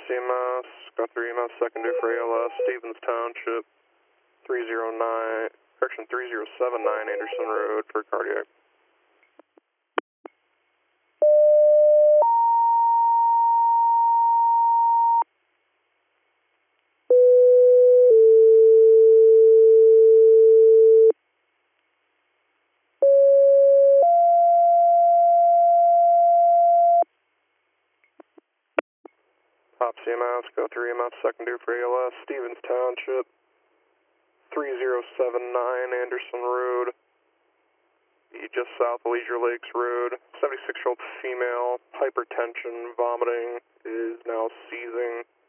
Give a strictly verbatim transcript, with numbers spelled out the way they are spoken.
C M S, got three E M S, second due for A L S, Stevens Township, three zero nine, correction, three zero seven nine Anderson Road for cardiac. Top C M S, go three E M S, second due for A L S, Stevens Township, three zero seven nine Anderson Road, just south of Leisure Lakes Road. seventy-six-year-old female, hypertension, vomiting, is now seizing.